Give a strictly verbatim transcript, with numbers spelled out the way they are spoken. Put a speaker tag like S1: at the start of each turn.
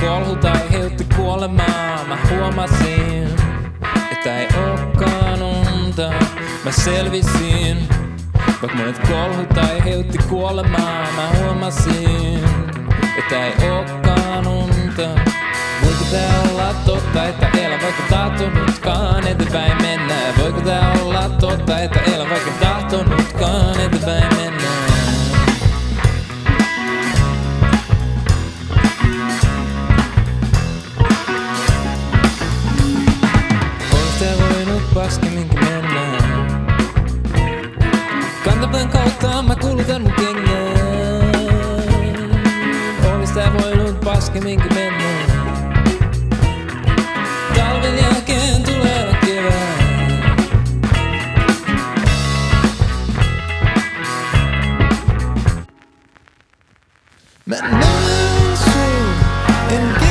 S1: kolhut aiheutti kuolemaa. Mä huomasin, että ei ookaan unta. Mä selvisin, vaikka monet kolhut aiheutti kuolemaa. Mä huomasin, että ei ookaan unta. Voiko tää olla totta, että elän vaikka tahtonutkaan eteenpäin mennä? Voiko tää olla totta, että elän vaikka tahtonutkaan eteenpäin mennä? Olis tää voinut paskemminkin mennä? Kantapään kautta mä kulutan mun kengän. Olis tää voinut paskemminkin mennä? Talven jälkeen tulee kevää. Mä näen sun, en